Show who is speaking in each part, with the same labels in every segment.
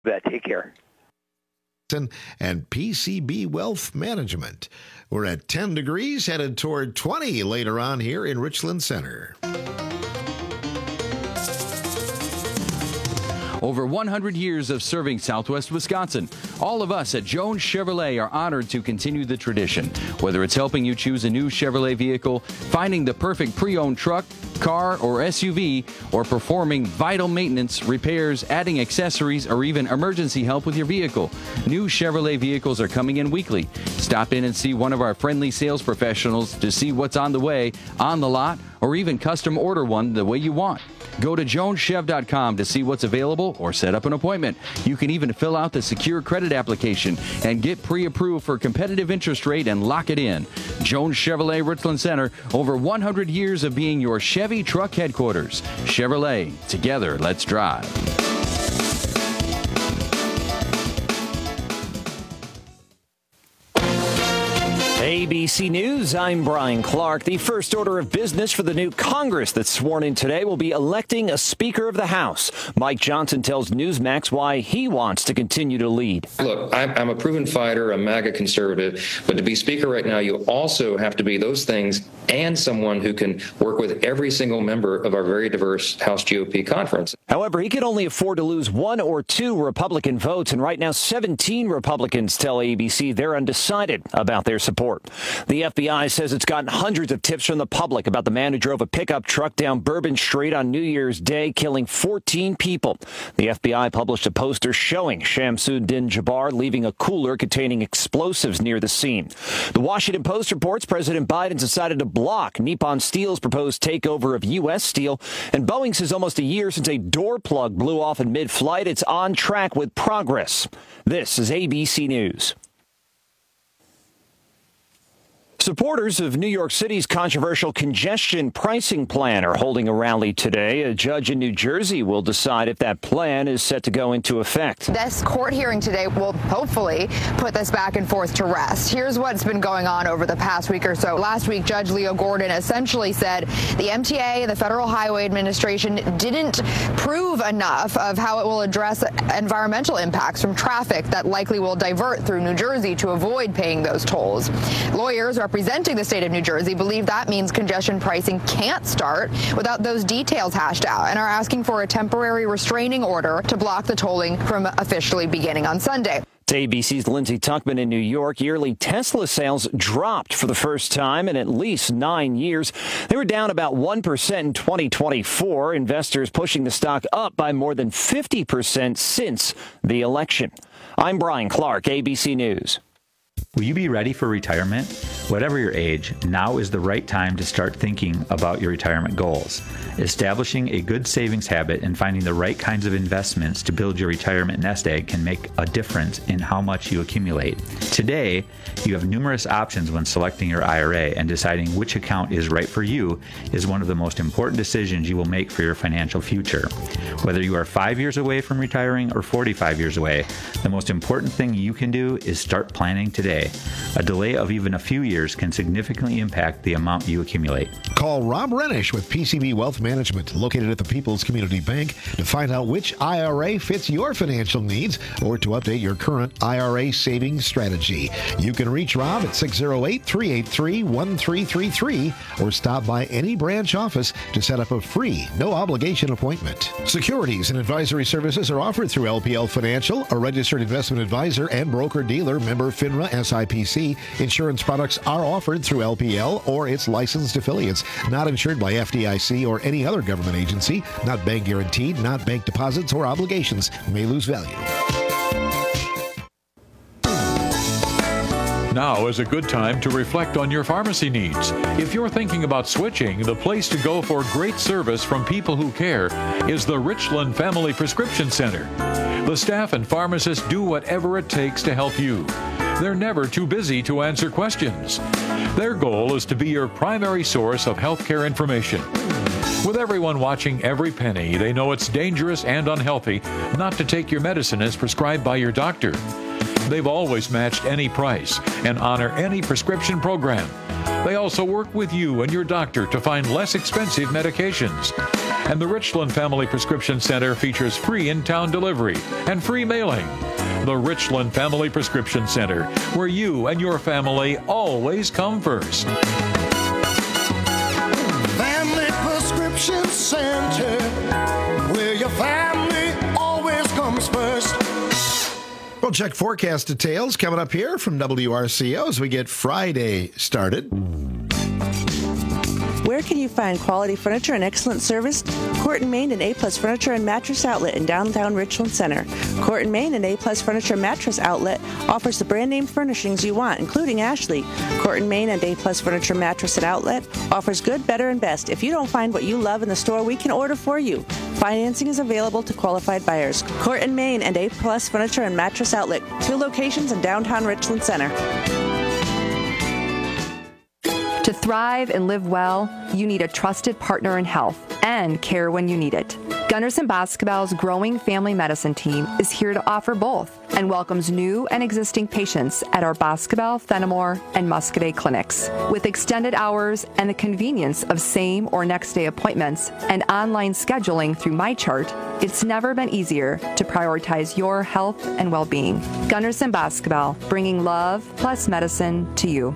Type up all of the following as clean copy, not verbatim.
Speaker 1: Take care.
Speaker 2: And PCB Wealth Management. We're at 10 degrees, headed toward 20 later on here in Richland Center.
Speaker 3: Over 100 years of serving Southwest Wisconsin. All of us at Jones Chevrolet are honored to continue the tradition. Whether it's helping you choose a new Chevrolet vehicle, finding the perfect pre-owned truck, car, or SUV, or performing vital maintenance, repairs, adding accessories, or even emergency help with your vehicle. New Chevrolet vehicles are coming in weekly. Stop in and see one of our friendly sales professionals to see what's on the way, on the lot, or even custom order one the way you want. Go to joneschev.com to see what's available or set up an appointment. You can even fill out the secure credit application and get pre-approved for competitive interest rate and lock it in. Jones Chevrolet Richland Center, over 100 years of being your Chevy truck headquarters. Chevrolet, together, let's drive.
Speaker 4: ABC News, I'm Brian Clark. The first order of business for the new Congress that's sworn in today will be electing a Speaker of the House. Mike Johnson tells Newsmax why he wants to continue to lead.
Speaker 5: Look, I'm a proven fighter, a MAGA conservative, but to be Speaker right now, you also have to be those things and someone who can work with every single member of our very diverse House GOP conference.
Speaker 4: However, he can only afford to lose 1 or 2 Republican votes, and right now 17 Republicans tell ABC they're undecided about their support. The FBI says it's gotten hundreds of tips from the public about the man who drove a pickup truck down Bourbon Street on New Year's Day, killing 14 people. The FBI published a poster showing Shamsuddin Jabbar leaving a cooler containing explosives near the scene. The Washington Post reports President Biden decided to block Nippon Steel's proposed takeover of U.S. Steel, and Boeing says almost a year since a door plug blew off in mid-flight, it's on track with progress. This is ABC News. Supporters of New York City's controversial congestion pricing plan are holding a rally today. A judge in New Jersey will decide if that plan is set to go into effect.
Speaker 6: This court hearing today will hopefully put this back and forth to rest. Here's what's been going on over the past week or so. Last week, Judge Leo Gordon essentially said the MTA, the Federal Highway Administration, didn't prove enough of how it will address environmental impacts from traffic that likely will divert through New Jersey to avoid paying those tolls. Lawyers representing the state of New Jersey believe that means congestion pricing can't start without those details hashed out and are asking for a temporary restraining order to block the tolling from officially beginning on Sunday.
Speaker 4: To ABC's Lindsay Tuckman in New York, yearly Tesla sales dropped for the first time in at least 9 years. They were down about 1% in 2024, investors pushing the stock up by more than 50% since the election. I'm Brian Clark, ABC News.
Speaker 7: Will you be ready for retirement? Whatever your age, now is the right time to start thinking about your retirement goals. Establishing a good savings habit and finding the right kinds of investments to build your retirement nest egg can make a difference in how much you accumulate. Today, you have numerous options when selecting your IRA, and deciding which account is right for you is one of the most important decisions you will make for your financial future. Whether you are 5 years away from retiring or 45 years away, the most important thing you can do is start planning today. A delay of even a few years can significantly impact the amount you accumulate.
Speaker 2: Call Rob Renish with PCB Wealth Management, located at the People's Community Bank, to find out which IRA fits your financial needs or to update your current IRA savings strategy. You can reach Rob at 608-383-1333 or stop by any branch office to set up a free, no-obligation appointment. Securities and advisory services are offered through LPL Financial, a registered investment advisor and broker-dealer, member FINRA SIPC. Insurance products are offered through LPL or its licensed affiliates, not insured by FDIC or any other government agency, not bank guaranteed, not bank deposits or obligations, may lose value.
Speaker 8: Now is a good time to reflect on your pharmacy needs. If you're thinking about switching, the place to go for great service from people who care is the Richland Family Prescription Center. The staff and pharmacists do whatever it takes to help you. They're never too busy to answer questions. Their goal is to be your primary source of healthcare information. With everyone watching every penny, they know it's dangerous and unhealthy not to take your medicine as prescribed by your doctor. They've always matched any price and honor any prescription program. They also work with you and your doctor to find less expensive medications. And the Richland Family Prescription Center features free in-town delivery and free mailing. The Richland Family Prescription Center, where you and your family always come first.
Speaker 1: Family Prescription Center, where your family always comes first.
Speaker 2: We'll check forecast details coming up here from WRCO as we get Friday started.
Speaker 9: Where can you find quality furniture and excellent service? Court & Main and A-Plus Furniture and Mattress Outlet in downtown Richland Center. Court & Main and A-Plus Furniture and Mattress Outlet offers the brand name furnishings you want, including Ashley. Court & Main and A-Plus Furniture Mattress and Outlet offers good, better, and best. If you don't find what you love in the store, we can order for you. Financing is available to qualified buyers. Court & Main and A-Plus Furniture and Mattress Outlet, 2 locations in downtown Richland Center.
Speaker 10: To thrive and live well, you need a trusted partner in health and care when you need it. Gunderson Basketball's growing family medicine team is here to offer both and welcomes new and existing patients at our Basketball, Fenimore, and Muscadet clinics. With extended hours and the convenience of same or next day appointments and online scheduling through MyChart, it's never been easier to prioritize your health and well-being. Gunderson Basketball, bringing love plus medicine to you.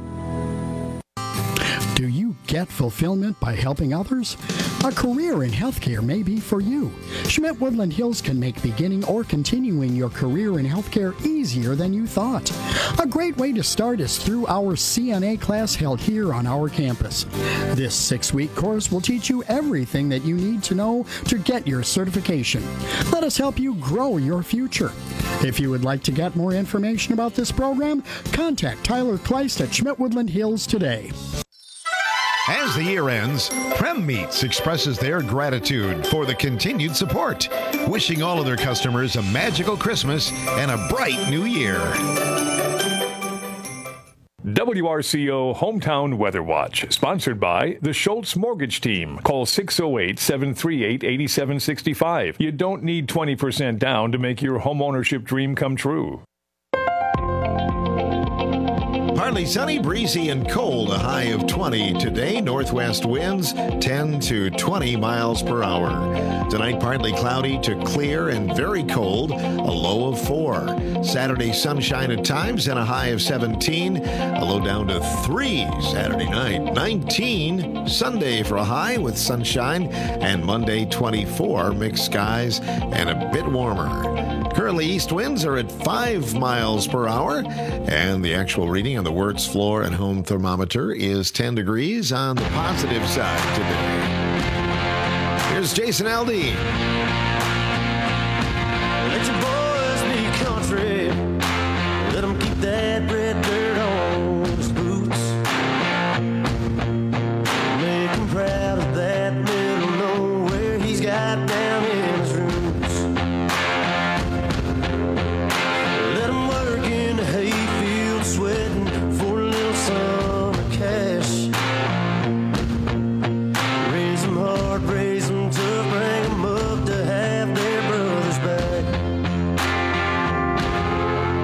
Speaker 11: Do you get fulfillment by helping others? A career in healthcare may be for you. Schmidt-Woodland Hills can make beginning or continuing your career in healthcare easier than you thought. A great way to start is through our CNA class held here on our campus. This 6-week course will teach you everything that you need to know to get your certification. Let us help you grow your future. If you would like to get more information about this program, contact Tyler Kleist at Schmidt-Woodland Hills today.
Speaker 2: As the year ends, Prem Meats expresses their gratitude for the continued support, wishing all of their customers a magical Christmas and a bright new year.
Speaker 12: WRCO Hometown Weather Watch, sponsored by the Schultz Mortgage Team. Call 608-738-8765. You don't need 20% down to make your homeownership dream come true.
Speaker 2: Partly sunny, breezy, and cold, a high of 20 today. Northwest winds 10 to 20 miles per hour. Tonight, partly cloudy to clear and very cold, a low of 4. Saturday, sunshine at times and a high of 17, a low down to 3 Saturday night. 19 Sunday for a high with sunshine, and Monday 24, mixed skies and a bit warmer. Currently, east winds are at 5 miles per hour, and the actual reading on the Wirtz floor and home thermometer is 10 degrees on the positive side today. Here's Jason Aldean.
Speaker 1: Let your boys be country. Let them keep that red dirt on his boots. Make him proud of that middle nowhere he's got down in his roots. Let him work in the hayfield, sweating for a little summer cash. Raise them hard, raise them tough, bring them up to have their brothers back.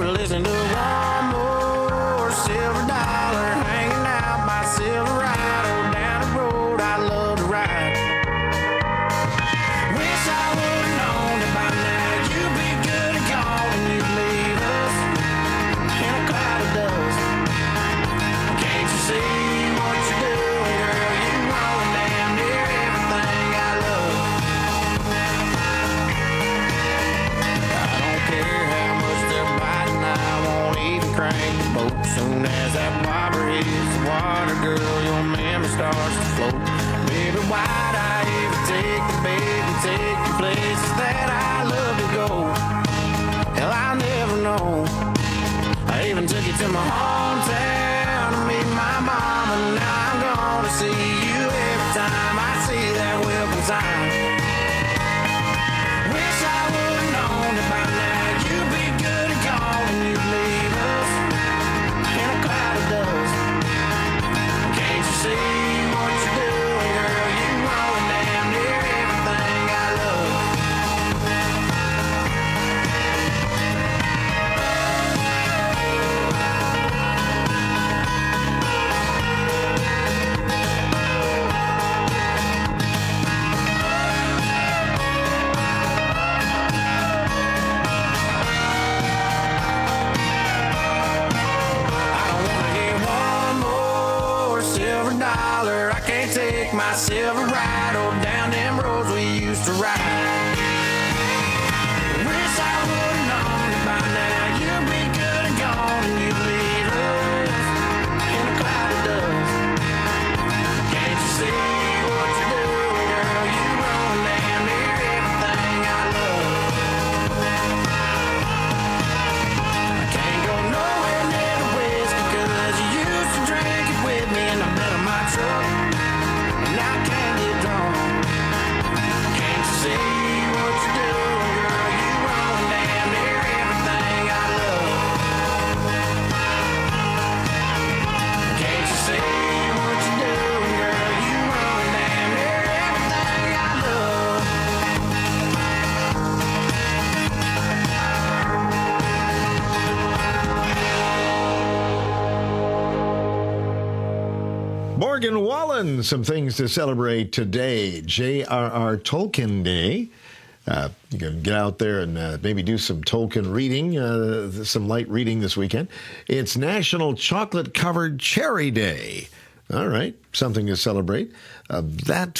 Speaker 1: were listening to one more silver dollar, hanging out by Silverado, down the road I love to ride. Wish I would've known that by now you'd be good and gone and you'd leave us in a cloud of dust. Can't you see what you're doing, girl? You're wrong damn near everything I love. I don't care how much they're biting, I won't even crank the boat. Soon as that bobber hits the water, girl, your memory starts to float. Baby, why'd I ever take the bait and take the places that I love to go? Hell, I'll never know. I even took you to my hometown to meet my mom, and now I'm gonna see you every time I see that welcome sign. Wish I would've known that by now you'd be good and gone and you'd leave us in a cloud of dust. Can't you see what you're doing, girl? You're wrong damn near everything I love. I can't take my Silverado down them roads we used to ride. Wish I would've known that by now you'd be good and gone and you'd leave us in a cloud of dust. Can't you see what you're doing, girl? You run damn near everything I love. I can't go nowhere near the whiskey 'cause you used to drink it with me in the bed of my truck. And I can't get drunk. Can't you see what you're doing, girl? You run damn near everything I love. Can't you see what you're doing, girl? You run damn near everything I love.
Speaker 2: Morgan Wallen, some things to celebrate today. J.R.R. Tolkien Day. You can get out there and maybe do some Tolkien reading, some light reading this weekend. It's National Chocolate-Covered Cherry Day. All right, something to celebrate. That,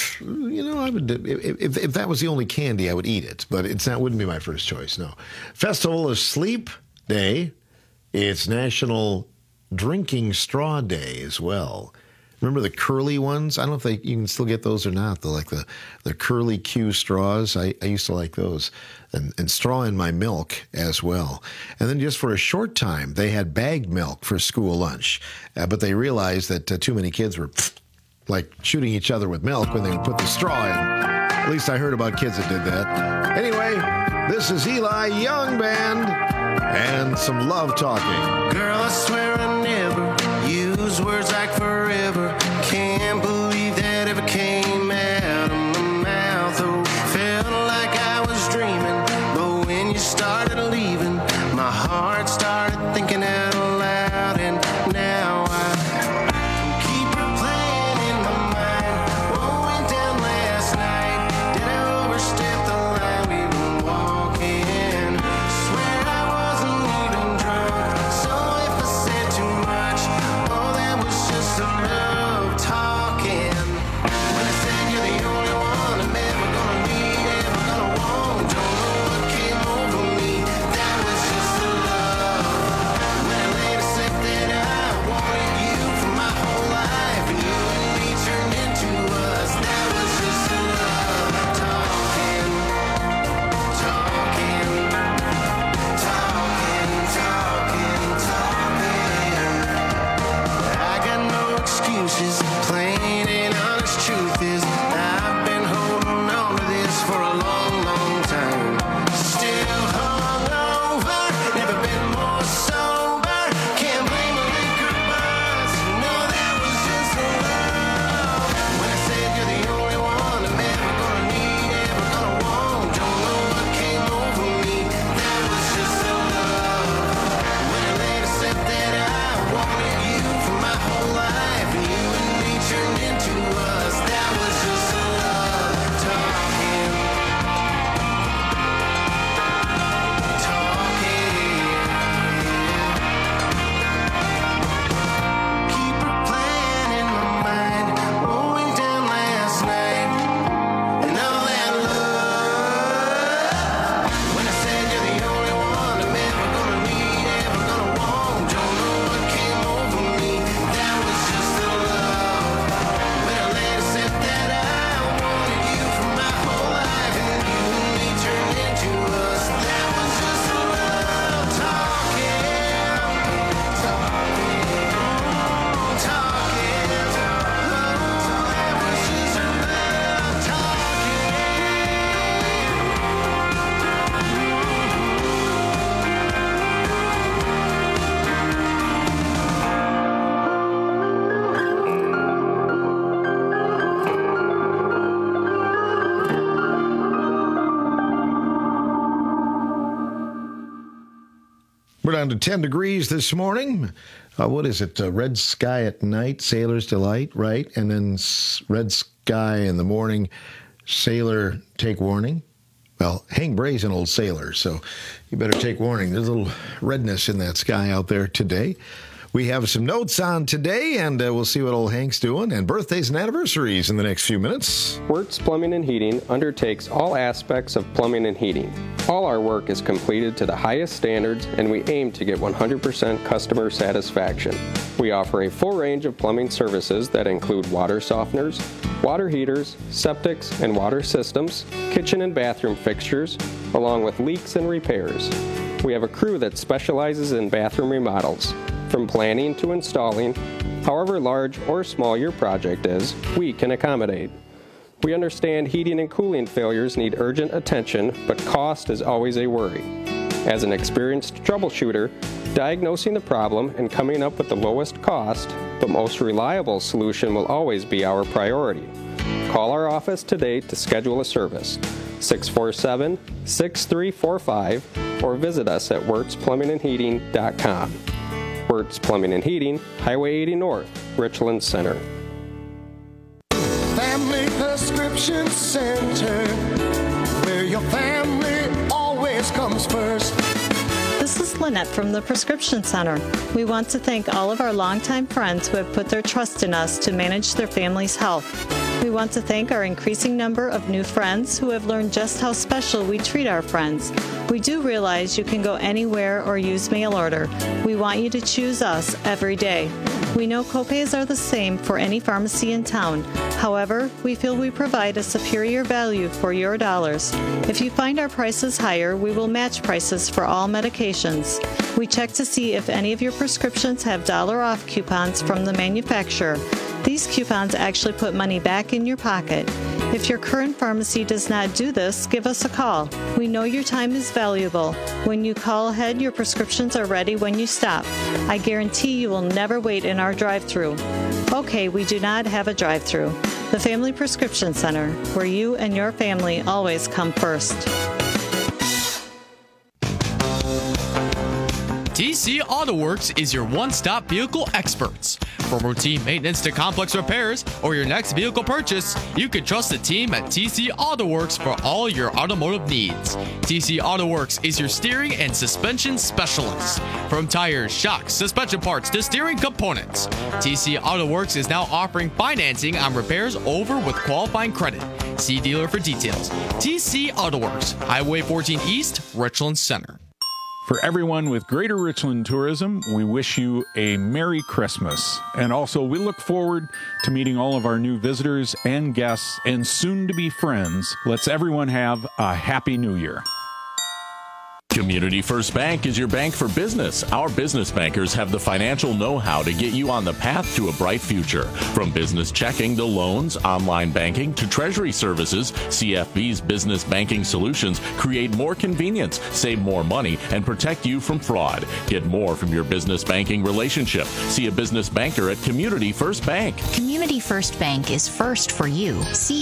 Speaker 2: I would, if that was the only candy, I would eat it, but wouldn't be my first choice, no. Festival of Sleep Day. It's National Drinking Straw Day as well. Remember the curly ones? I don't know if you can still get those or not. The curly Q straws. I used to like those. And straw in my milk as well. And then just for a short time, they had bagged milk for school lunch. But they realized that too many kids were like shooting each other with milk when they would put the straw in. At least I heard about kids that did that. Anyway, this is Eli Young Band and some love talking.
Speaker 1: Girl, I swear I never use words like forever. Can't believe that ever came out of my mouth. Oh, felt like I was dreaming, but when you started leaving, my heart started thinking out loud, and now I keep replaying in my mind what went down last night. Did I overstep the line we were walking? Swear I wasn't even drunk, so if I said too much, oh, that was just a love talking. When I said you're the only one I'm ever gonna need, ever gonna want, don't know what came over me, that was just a love. When I later said that I wanted you for my whole life, and you and me turned into us, that was just a love talking, talking, talking, talking, talking. I got no excuses, plain and honest truth is I've been holding on to this for a long, long time. Still hungover, never been more sober. Can't blame a liquor buzz, no, that was just a love. When I said you're the only one I'm ever gonna need, ever gonna want, don't know what came over me, that was just a love.
Speaker 2: We're down to 10 degrees this morning. What is it? Red sky at night, sailor's delight, right? And then red sky in the morning, sailor take warning. Well, Hank Bray's an old sailor, so you better take warning. There's a little redness in that sky out there today. We have some notes on today, and we'll see what old Hank's doing, and birthdays and anniversaries in the next few minutes.
Speaker 13: Wirtz Plumbing and Heating undertakes all aspects of plumbing and heating. All our work is completed to the highest standards, and we aim to get 100% customer satisfaction. We offer a full range of plumbing services that include water softeners, water heaters, septics and water systems, kitchen and bathroom fixtures, along with leaks and repairs. We have a crew that specializes in bathroom remodels. From planning to installing, however large or small your project is, we can accommodate. We understand heating and cooling failures need urgent attention, but cost is always a worry. As an experienced troubleshooter, diagnosing the problem and coming up with the lowest cost, but most reliable solution will always be our priority. Call our office today to schedule a service, 647-6345, or visit us at WirtzPlumbingandHeating.com. Wirtz Plumbing and Heating, Highway 80 North, Richland Center.
Speaker 1: Family Prescription Center, where your family always comes first.
Speaker 14: This is Lynette from the Prescription Center. We want to thank all of our longtime friends who have put their trust in us to manage their family's health. We want to thank our increasing number of new friends who have learned just how special we treat our friends. We do realize you can go anywhere or use mail order. We want you to choose us every day. We know copays are the same for any pharmacy in town. However, we feel we provide a superior value for your dollars. If you find our prices higher, we will match prices for all medications. We check to see if any of your prescriptions have dollar off coupons from the manufacturer. These coupons actually put money back in your pocket. If your current pharmacy does not do this, give us a call. We know your time is valuable. When you call ahead, your prescriptions are ready when you stop. I guarantee you will never wait in our drive-thru. Okay, we do not have a drive-thru. The Family Prescription Center, where you and your family always come first.
Speaker 15: TC Auto Works is your one-stop vehicle experts. From routine maintenance to complex repairs or your next vehicle purchase, you can trust the team at TC Auto Works for all your automotive needs. TC Auto Works is your steering and suspension specialist. From tires, shocks, suspension parts to steering components, TC Auto Works is now offering financing on repairs over with qualifying credit. See dealer for details. TC Auto Works, Highway 14 East, Richland Center.
Speaker 16: For everyone with Greater Richland Tourism, we wish you a Merry Christmas. And also, we look forward to meeting all of our new visitors and guests and soon-to-be friends. Let's everyone have a Happy New Year.
Speaker 17: Community First Bank is your bank for business. Our business bankers have the financial know-how to get you on the path to a bright future. From business checking to loans, online banking to treasury services, CFB's business banking solutions create more convenience, save more money, and protect you from fraud. Get more from your business banking relationship. See a business banker at Community First Bank.
Speaker 18: Community First Bank is first for you.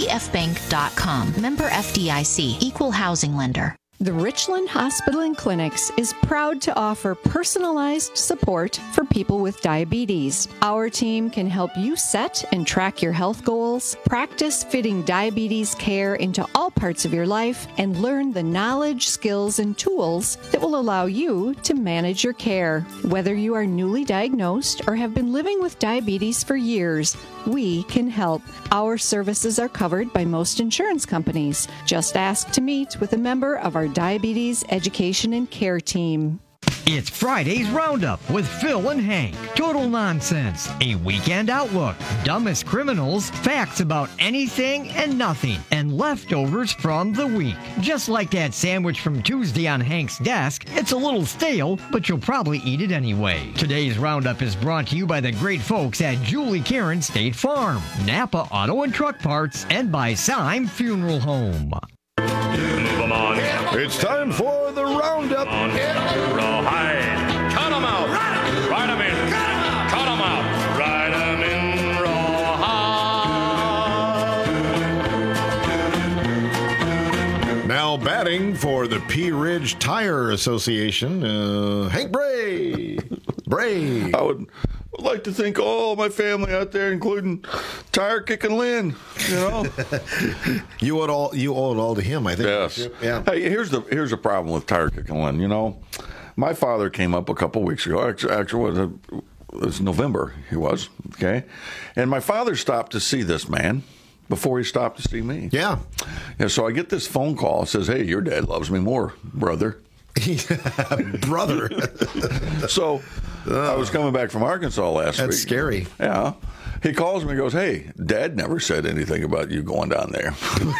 Speaker 18: CFbank.com. Member FDIC. Equal housing lender.
Speaker 19: The Richland Hospital and Clinics is proud to offer personalized support for people with diabetes. Our team can help you set and track your health goals, practice fitting diabetes care into all parts of your life, and learn the knowledge, skills, and tools that will allow you to manage your care. Whether you are newly diagnosed or have been living with diabetes for years, we can help. Our services are covered by most insurance companies. Just ask to meet with a member of our Diabetes Education and Care team.
Speaker 20: It's Friday's Roundup with Phil and Hank. Total nonsense, a weekend outlook, dumbest criminals, facts about anything and nothing, and leftovers from the week. Just like that sandwich from Tuesday on Hank's desk, it's a little stale, but you'll probably eat it anyway. Today's Roundup is brought to you by the great folks at Julie Karen State Farm, Napa Auto and Truck Parts, and by Syme Funeral Home.
Speaker 2: It's time for the Roundup.
Speaker 12: Rawhide. Cut 'em out. Ride 'em in. Cut 'em out. Ride 'em in rawhide.
Speaker 2: Now batting for the Pea Ridge Tire Association, Hank Bray. Bray.
Speaker 21: I would like to thank all my family out there, including Tire Kicking Lynn. You know,
Speaker 2: you owe it all to him, I think.
Speaker 21: Yes.
Speaker 2: Yeah.
Speaker 21: Hey, here's the problem with Tire Kicking Lynn. You know, my father came up a couple weeks ago. Actually, it was November. He was okay, and my father stopped to see this man before he stopped to see me.
Speaker 2: Yeah.
Speaker 21: So I get this phone call. It says, "Hey, your dad loves me more, brother."
Speaker 2: Brother.
Speaker 21: So I was coming back from Arkansas last week.
Speaker 2: That's scary.
Speaker 21: Yeah. He calls me and goes, "Hey, Dad never said anything about you going down there."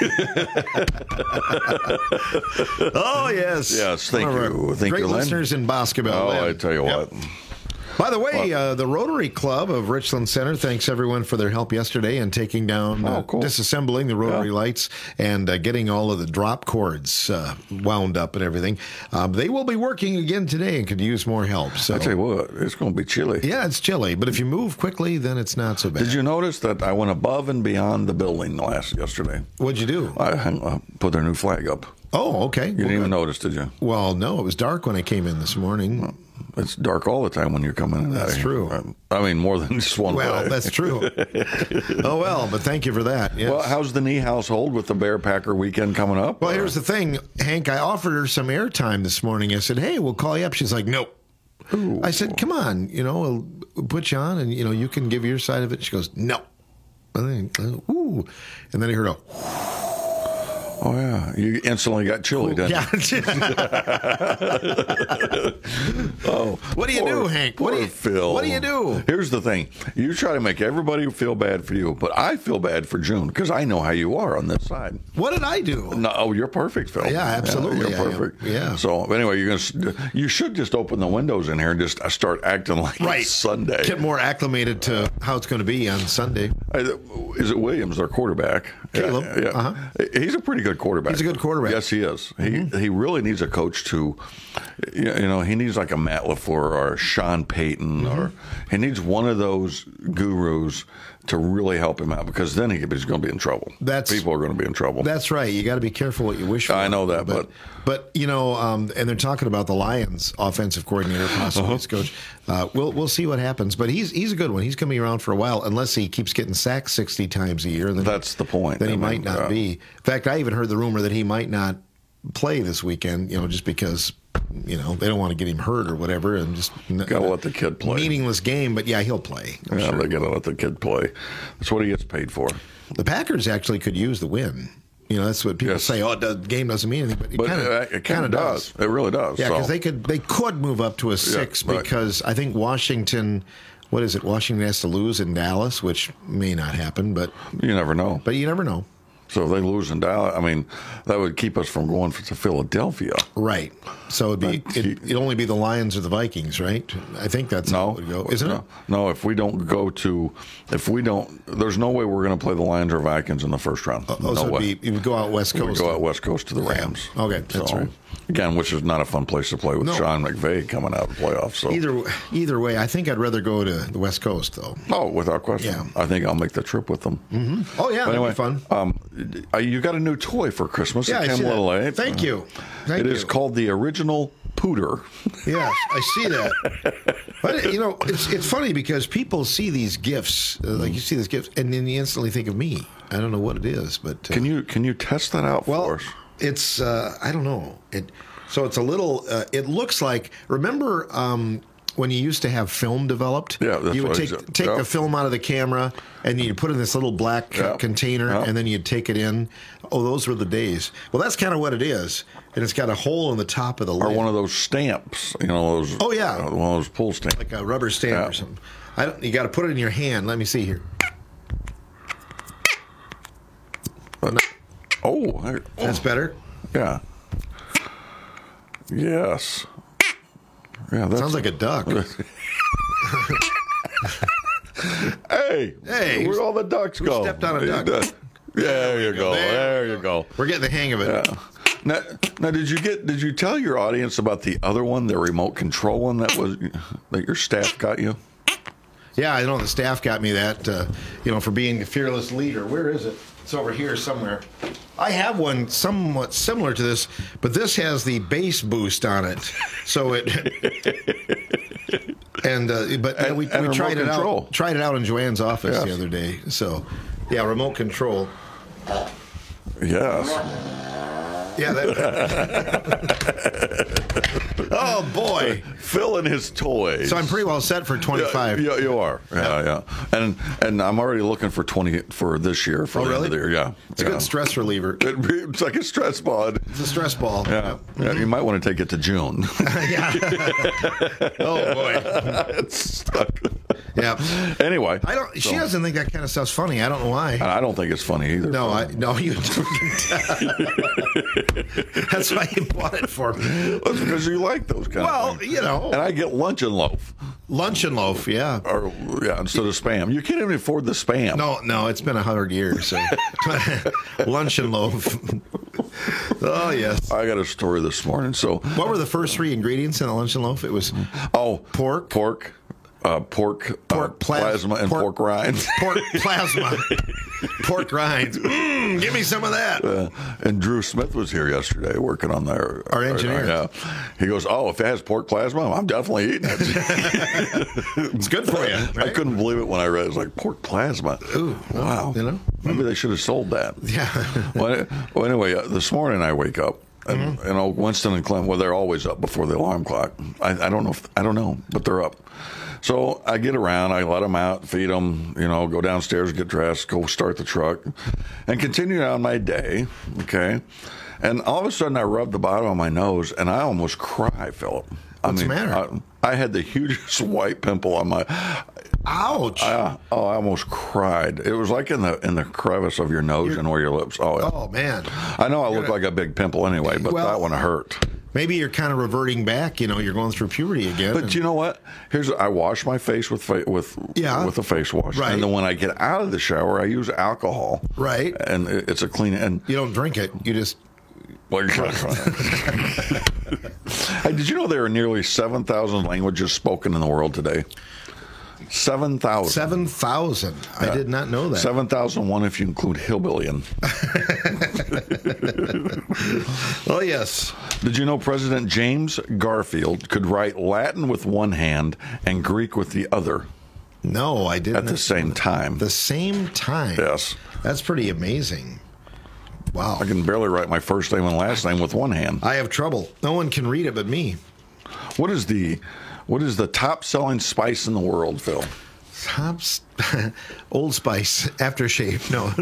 Speaker 2: Oh, yes.
Speaker 21: Yes, thank you. Thank
Speaker 2: Great
Speaker 21: you, Lynn.
Speaker 2: Listeners in Boscobel.
Speaker 21: Oh,
Speaker 2: Lynn.
Speaker 21: I tell you what.
Speaker 2: By the way, the Rotary Club of Richland Center thanks everyone for their help yesterday in taking down, disassembling the rotary lights and getting all of the drop cords wound up and everything. They will be working again today and could use more help. So
Speaker 21: I tell you what, it's going to be chilly.
Speaker 2: Yeah, it's chilly, but if you move quickly, then it's not so bad.
Speaker 21: Did you notice that I went above and beyond the building yesterday?
Speaker 2: What'd you do?
Speaker 21: I put their new flag up.
Speaker 2: Oh, okay.
Speaker 21: You didn't even notice, did you?
Speaker 2: Well, no, it was dark when I came in this morning.
Speaker 21: It's dark all the time when you're coming in.
Speaker 2: That's true.
Speaker 21: I mean, more than just one way.
Speaker 2: Well, that's true. Oh, well, but thank you for that. Yes.
Speaker 21: Well, how's the knee household with the Bear Packer weekend coming up?
Speaker 2: Well, here's the thing, Hank. I offered her some airtime this morning. I said, hey, we'll call you up. She's like, nope. Ooh. I said, come on, we'll put you on and, you can give your side of it. She goes, no. And then, ooh. And then I heard a...
Speaker 21: Oh, yeah. You instantly got chilly, didn't you?
Speaker 2: Oh, what do you do, Hank?
Speaker 21: Phil.
Speaker 2: What do you do?
Speaker 21: Here's the thing. You try to make everybody feel bad for you, but I feel bad for June because I know how you are on this side.
Speaker 2: What did I do?
Speaker 21: No, you're perfect, Phil.
Speaker 2: Yeah, absolutely.
Speaker 21: You're perfect.
Speaker 2: Yeah.
Speaker 21: So, anyway, you should just open the windows in here and just start acting like it's Sunday.
Speaker 2: Get more acclimated to how it's going to be on Sunday.
Speaker 21: Is it Williams, their quarterback?
Speaker 2: Caleb.
Speaker 21: Yeah.
Speaker 2: Uh-huh.
Speaker 21: He's a pretty good quarterback.
Speaker 2: He's a good quarterback.
Speaker 21: Yes, he is. He really needs a coach to, he needs like a Matt LaFleur or a Sean Payton, or he needs one of those gurus to really help him out, because then he's going to be in trouble. People are going to be in trouble.
Speaker 2: That's right. You got to be careful what you wish for.
Speaker 21: I know that,
Speaker 2: but and they're talking about the Lions offensive coordinator, possibly his coach. We'll see what happens, but he's a good one. He's going to be around for a while, unless he keeps getting sacked 60 times a year. Then
Speaker 21: that's the point.
Speaker 2: Then he might not be. In fact, I even heard the rumor that he might not play this weekend. Just because they don't want to get him hurt or whatever, and just
Speaker 21: gotta let the kid play.
Speaker 2: Meaningless game, but yeah, he'll play.
Speaker 21: Yeah, they gotta let the kid play. That's what he gets paid for.
Speaker 2: The Packers actually could use the win. That's what people say. Oh, the game doesn't mean anything, but it kind of does.
Speaker 21: It really does.
Speaker 2: Yeah, because they could move up to a 6 because I think Washington. What is it? Washington has to lose in Dallas, which may not happen, but
Speaker 21: you never know.
Speaker 2: But you never know.
Speaker 21: So if they lose in Dallas, that would keep us from going to Philadelphia.
Speaker 2: Right. So it'd only be the Lions or the Vikings, right? I think that's how it would go, isn't it?
Speaker 21: No, there's no way we're going to play the Lions or Vikings in the first round. No way.
Speaker 2: You would go out West Coast.
Speaker 21: We would go out West Coast to the Rams.
Speaker 2: Okay, that's right.
Speaker 21: Again, which is not a fun place to play with Sean McVay coming out of the playoffs. So.
Speaker 2: Either way, I think I'd rather go to the West Coast, though.
Speaker 21: Oh, without question. Yeah. I think I'll make the trip with them.
Speaker 2: Mm-hmm. Oh, yeah, that'd be fun.
Speaker 21: You got a new toy for Christmas.
Speaker 2: Yeah, I see that. Thank you.
Speaker 21: It is called the Original Pooter.
Speaker 2: Yes, I see that. But it's funny because people see these gifts, like you see these gifts, and then you instantly think of me. I don't know what it is, but
Speaker 21: can you test that out for us?
Speaker 2: It's I don't know. So it's a little. It looks like. Remember when you used to have film developed?
Speaker 21: Yeah, that's
Speaker 2: you would take the film out of the camera and you put it in this little black container, and then you'd take it in. Oh, those were the days. Well, that's kind of what it is, and it's got a hole in the top of the lid.
Speaker 21: Or one of those stamps, those.
Speaker 2: Oh yeah,
Speaker 21: one of those pull stamps,
Speaker 2: like a rubber stamp or something. You got to put it in your hand. Let me see here. That's better.
Speaker 21: Yeah. Yes. Yeah, that
Speaker 2: sounds like a duck.
Speaker 21: Hey, where'd all the ducks go?
Speaker 2: Who stepped on a duck?
Speaker 21: There you go. There you go.
Speaker 2: We're getting the hang of it.
Speaker 21: Yeah. Now, did you tell your audience about the other one, the remote control one that your staff got you?
Speaker 2: Yeah, I know the staff got me that. For being a fearless leader. Where is it? It's over here somewhere. I have one somewhat similar to this, but this has the bass boost on it. So it And but we tried it out. Tried it out in Joanne's office the other day. So, yeah, remote control.
Speaker 21: Yes.
Speaker 2: Yeah. Oh boy,
Speaker 21: Phil and his toys.
Speaker 2: So I'm pretty well set for 25.
Speaker 21: Yeah, you are. Yeah. And I'm already looking for 20 for this year. For the end of the year. Yeah,
Speaker 2: it's a good stress reliever.
Speaker 21: It's like a stress ball.
Speaker 2: It's a stress ball.
Speaker 21: Yeah. You might want to take it to June.
Speaker 2: Yeah. Oh boy,
Speaker 21: it's stuck.
Speaker 2: Yeah.
Speaker 21: Anyway,
Speaker 2: She doesn't think that kind of stuff's funny. I don't know why.
Speaker 21: I don't think it's funny either.
Speaker 2: No, you. That's why you bought it for me.
Speaker 21: That's because you like those kind of things. And I get Lunch and Loaf.
Speaker 2: Lunch and Loaf, yeah.
Speaker 21: Instead of Spam. You can't even afford the Spam.
Speaker 2: No, it's been 100 years. So. Lunch and Loaf. Oh, yes.
Speaker 21: I got a story this morning. So,
Speaker 2: what were the first 3 ingredients in the Lunch and Loaf? It was pork,
Speaker 21: plasma, and pork rinds.
Speaker 2: Pork plasma, pork rinds. Give me some of that.
Speaker 21: And Drew Smith was here yesterday working on
Speaker 2: our engineer.
Speaker 21: He goes, if it has pork plasma, I'm definitely eating it.
Speaker 2: It's good for you. Right?
Speaker 21: I couldn't believe it when I read it. It's like, pork plasma.
Speaker 2: Ooh,
Speaker 21: wow. Maybe they should have sold that.
Speaker 2: Yeah.
Speaker 21: Well, anyway, this morning I wake up. And Winston and Clem, they're always up before the alarm clock. I don't know, but they're up. So I get around, I let them out, feed them, go downstairs, get dressed, go start the truck, and continue on my day, okay? And all of a sudden I rub the bottom of my nose, and I almost cry, Philip.
Speaker 2: What's the matter?
Speaker 21: I had the hugest white pimple on my...
Speaker 2: Ouch!
Speaker 21: I almost cried. It was like in the crevice of your nose and where your lips.
Speaker 2: Oh, man.
Speaker 21: I know I look like a big pimple anyway, but that one hurt.
Speaker 2: Maybe you're kind of reverting back. You're going through puberty again.
Speaker 21: But you know what? I wash my face with a face wash,
Speaker 2: right.
Speaker 21: And then when I get out of the shower, I use alcohol,
Speaker 2: right?
Speaker 21: And it's a clean. And
Speaker 2: you don't drink it. You just.
Speaker 21: Well, hey, did you know there are nearly 7,000 languages spoken in the world today? 7,000.
Speaker 2: 7,000. I did not know that.
Speaker 21: 7,001 if you include hillbillyan.
Speaker 2: Oh, yes.
Speaker 21: Did you know President James Garfield could write Latin with one hand and Greek with the other?
Speaker 2: No, I didn't.
Speaker 21: At the same time.
Speaker 2: The same time?
Speaker 21: Yes.
Speaker 2: That's pretty amazing. Wow.
Speaker 21: I can barely write my first name and last name with one hand.
Speaker 2: I have trouble. No one can read it but me.
Speaker 21: What is the top-selling spice in the world, Phil?
Speaker 2: Old Spice aftershave. No.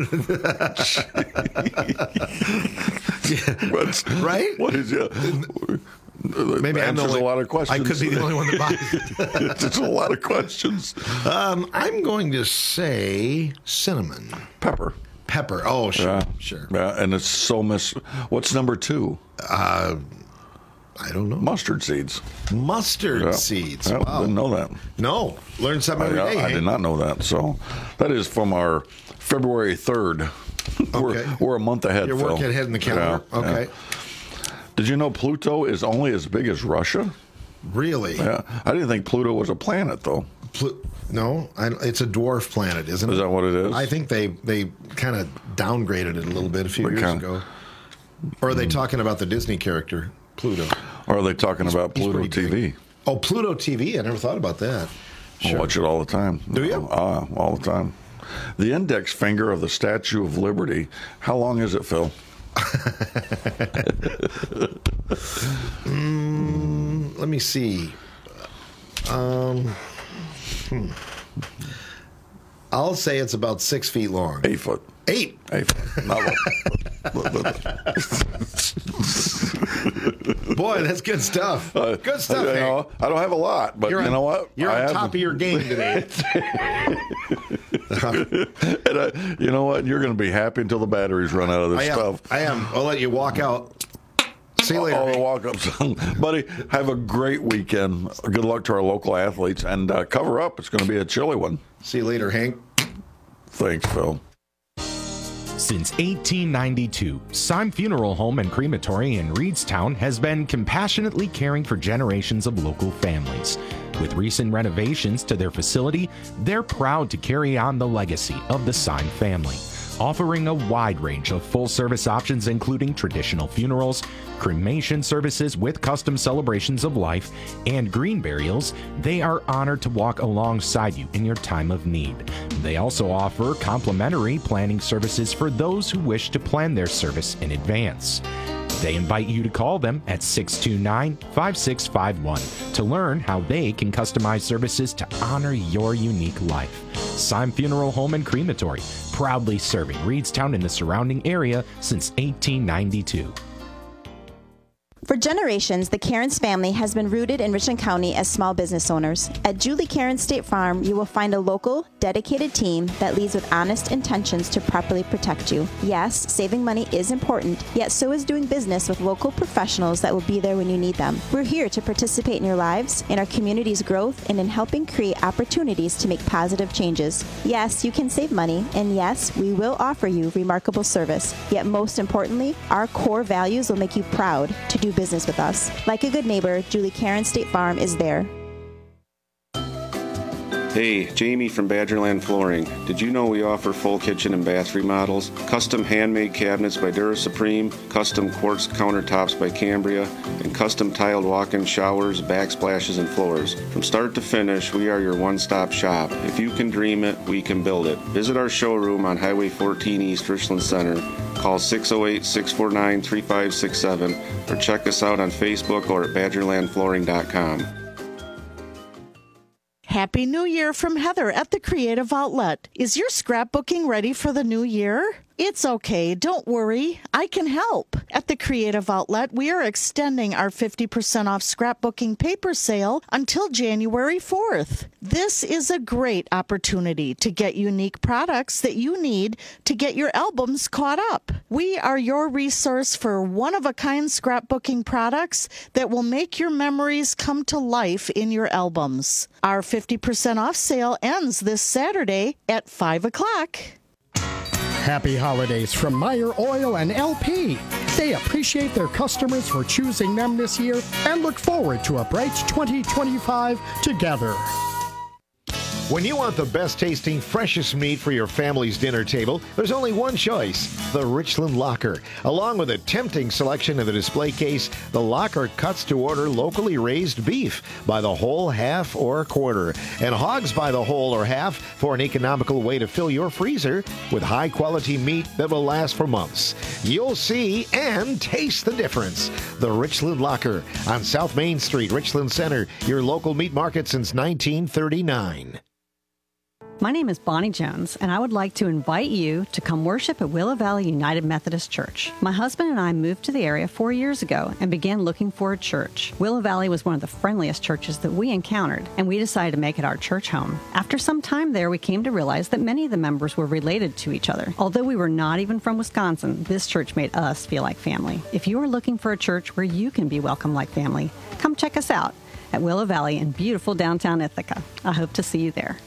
Speaker 2: Right?
Speaker 21: What is it?
Speaker 2: Maybe I'm
Speaker 21: a lot of questions.
Speaker 2: I could be the only one that buys it.
Speaker 21: It's a lot of questions.
Speaker 2: I'm going to say cinnamon.
Speaker 21: Pepper.
Speaker 2: Oh, sure.
Speaker 21: Yeah.
Speaker 2: Sure.
Speaker 21: Yeah, and it's so What's number 2?
Speaker 2: I don't know.
Speaker 21: Mustard seeds.
Speaker 2: Mustard seeds.
Speaker 21: Yeah,
Speaker 2: Wow.
Speaker 21: Didn't know that.
Speaker 2: No. Learn something every day.
Speaker 21: I did not know that. So that is from our February 3rd.
Speaker 2: Okay.
Speaker 21: We're a month ahead,
Speaker 2: You're
Speaker 21: Phil.
Speaker 2: working ahead in the calendar.
Speaker 21: Yeah,
Speaker 2: okay.
Speaker 21: Yeah. Did you know Pluto is only as big as Russia?
Speaker 2: Really?
Speaker 21: Yeah. I didn't think Pluto was a planet, though.
Speaker 2: No, it's a dwarf planet, isn't it?
Speaker 21: Is that what it is?
Speaker 2: I think they kind of downgraded it a little bit a few years ago. Or are they talking about the Disney character, Pluto?
Speaker 21: Or are they talking about Pluto TV?
Speaker 2: Big. Oh, Pluto TV. I never thought about that.
Speaker 21: Sure. I watch it all the time.
Speaker 2: Do you?
Speaker 21: All the time. The index finger of the Statue of Liberty, how long is it, Phil?
Speaker 2: Let me see. I'll say it's about 6 feet long.
Speaker 21: 8 foot.
Speaker 2: 8
Speaker 21: foot. Not long.
Speaker 2: Boy, that's good stuff. Good stuff.
Speaker 21: I don't have a lot, but you know what?
Speaker 2: You're on top of your game today.
Speaker 21: And you know what? You're going to be happy until the batteries run out of this stuff.
Speaker 2: I am. I'll let you walk out. See you later.
Speaker 21: All the walk-ups. Buddy, have a great weekend. Good luck to our local athletes. And cover up. It's going to be a chilly one.
Speaker 2: See you later, Hank.
Speaker 21: Thanks, Phil.
Speaker 3: Since 1892, Syme Funeral Home and Crematory in Reedstown has been compassionately caring for generations of local families. With recent renovations to their facility, they're proud to carry on the legacy of the Syme family. offering a wide range of full-service options including traditional funerals, cremation services with custom celebrations of life, and green burials. They are honored to walk alongside you in your time of need. They also offer complimentary planning services for those who wish to plan their service in advance. They invite you to call them at 629-5651 to learn how they can customize services to honor your unique life. Syme Funeral Home and Crematory, proudly serving Reedstown and the surrounding area since 1892.
Speaker 5: For generations, the Cairns family has been rooted in Richland County as small business owners. At Julie Cairns State Farm, you will find a local, dedicated team that leads with honest intentions to properly protect you. Yes, saving money is important, yet so is doing business with local professionals that will be there when you need them. We're here to participate in your lives, in our community's growth, and in helping create opportunities to make positive changes. Yes, you can save money, and yes, we will offer you remarkable service. Yet most importantly, our core values will make you proud to do business with us. Like a good neighbor, Julie Cairns State Farm is there.
Speaker 22: Hey, Jamie from Badgerland Flooring. Did you know we offer full kitchen and bath remodels, custom handmade cabinets by Dura Supreme, custom quartz countertops by Cambria, and custom tiled walk-in showers, backsplashes, and floors? From start to finish, we are your one-stop shop. If you can dream it, we can build it. Visit our showroom on Highway 14 East Richland Center. Call 608-649-3567 or check us out on Facebook or at badgerlandflooring.com.
Speaker 23: Happy New Year from Heather at the Creative Outlet. Is your scrapbooking ready for the new year? It's okay. Don't worry. I can help. At the Creative Outlet, we are extending our 50% off scrapbooking paper sale until January 4th. This is a great opportunity to get unique products that you need to get your albums caught up. We are your resource for one-of-a-kind scrapbooking products that will make your memories come to life in your albums. Our 50% off sale ends this Saturday at 5 o'clock.
Speaker 11: Happy holidays from Meyer Oil and LP. They appreciate their customers for choosing them this year and look forward to a bright 2025 together.
Speaker 2: When you want the best tasting, freshest meat for your family's dinner table, there's only one choice, the Richland Locker. Along with a tempting selection of the display case, the Locker cuts to order locally raised beef by the whole, half, or quarter, and hogs by the whole or half for an economical way to fill your freezer with high-quality meat that will last for months. You'll see and taste the difference. The Richland Locker on South Main Street, Richland Center, your local meat market since 1939.
Speaker 24: My name is Bonnie Jones, and I would like to invite you to come worship at Willow Valley United Methodist Church. My husband and I moved to the area 4 years ago and began looking for a church. Willow Valley was one of the friendliest churches that we encountered, and we decided to make it our church home. After some time there, we came to realize that many of the members were related to each other. Although we were not even from Wisconsin, this church made us feel like family. If you are looking for a church where you can be welcomed like family, come check us out at Willow Valley in beautiful downtown Ithaca. I hope to see you there.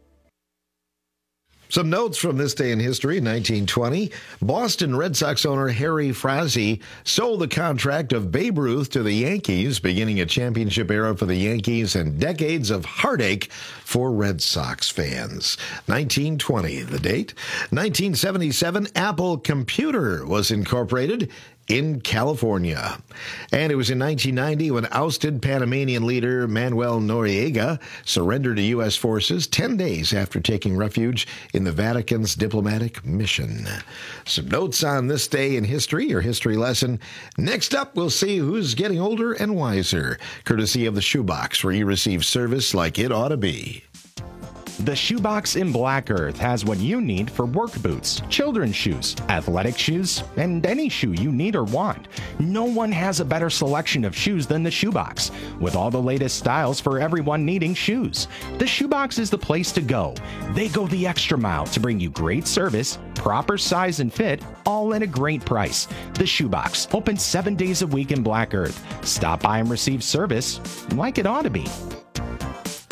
Speaker 2: Some notes from this day in history. 1920, Boston Red Sox owner Harry Frazee sold the contract of Babe Ruth to the Yankees, beginning a championship era for the Yankees and decades of heartache for Red Sox fans. 1920, the date. 1977, Apple Computer was incorporated in California. And it was in 1990 when ousted Panamanian leader Manuel Noriega surrendered to U.S. forces 10 days after taking refuge in the Vatican's diplomatic mission. Some notes on this day in history, your history lesson. Next up, we'll see who's getting older and wiser, courtesy of the Shoebox, where you receive service like it ought to be.
Speaker 3: The Shoebox in Black Earth has what you need for work boots, children's shoes, athletic shoes, and any shoe you need or want. No one has a better selection of shoes than the Shoebox, with all the latest styles for everyone needing shoes. The Shoebox is the place to go. They go the extra mile to bring you great service, proper size and fit, all at a great price. The Shoebox, open 7 days a week in Black Earth. Stop by and receive service like it ought to be.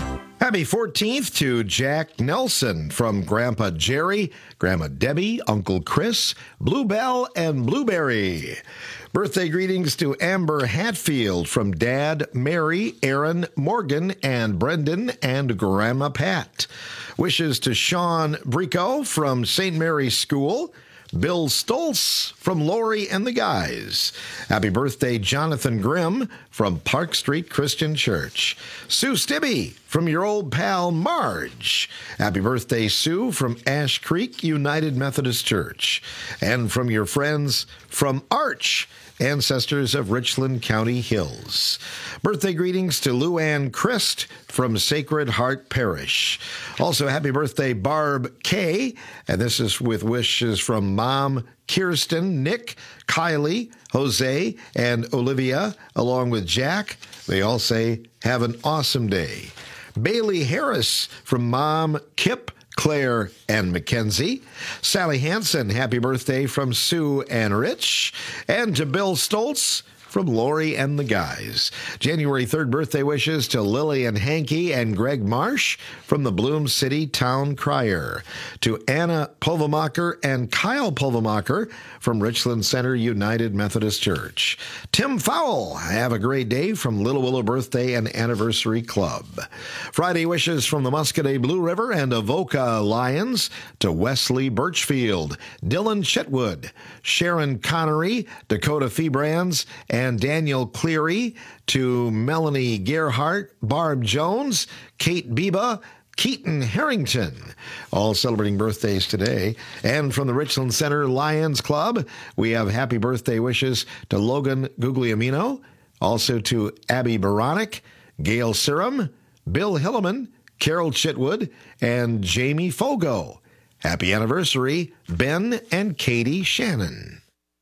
Speaker 2: Happy 14th to Jack Nelson from Grandpa Jerry, Grandma Debbie, Uncle Chris, Bluebell, and Blueberry. Birthday greetings to Amber Hatfield from Dad, Mary, Aaron, Morgan, and Brendan, and Grandma Pat. Wishes to Sean Brico from St. Mary's School, Bill Stoltz from Lori and the Guys. Happy birthday, Jonathan Grimm from Park Street Christian Church. Sue Stibbe from your old pal Marge. Happy birthday, Sue, from Ash Creek United Methodist Church. And from your friends from Arch, ancestors of Richland County Hills. Birthday greetings to Luann Christ from Sacred Heart Parish. Also, happy birthday, Barb K. And this is with wishes from Mom Kirsten, Nick, Kylie, Jose, and Olivia, along with Jack. They all say, have an awesome day. Bailey Harris from Mom Kip, Claire, and Mackenzie. Sally Hansen, happy birthday from Sue and Rich. And to Bill Stoltz from Lori and the Guys. January 3rd birthday wishes to Lily and Hanky and Greg Marsh from the Bloom City Town Crier. To Anna Pulvemacher and Kyle Pulvemacher from Richland Center United Methodist Church. Tim Fowle, have a great day from Little Willow Birthday and Anniversary Club. Friday wishes from the Muscadet Blue River and Avoca Lions to Wesley Birchfield, Dylan Chetwood, Sharon Connery, Dakota Feebrands, and Daniel Cleary, to Melanie Gerhart, Barb Jones, Kate Biba, Keaton Harrington, all celebrating birthdays today. And from the Richland Center Lions Club, we have happy birthday wishes to Logan Guglielmino, also to Abby Baronic, Gail Serum, Bill Hilleman, Carol Chitwood, and Jamie Fogo. Happy anniversary, Ben and Katie Shannon.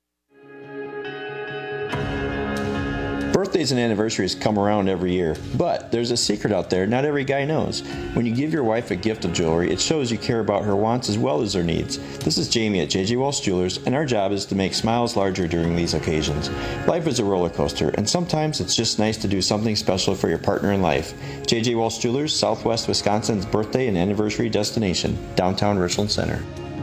Speaker 4: Birthdays and anniversaries come around every year, but there's a secret out there not every guy knows. When you give your wife a gift of jewelry, it shows you care about her wants as well as her needs. This is Jamie at J.J. Walsh Jewelers, and our job is to make smiles larger during these occasions. Life is a roller coaster, and sometimes it's just nice to do something special for your partner in life. J.J. Walsh Jewelers, Southwest Wisconsin's birthday and anniversary destination, downtown Richland Center.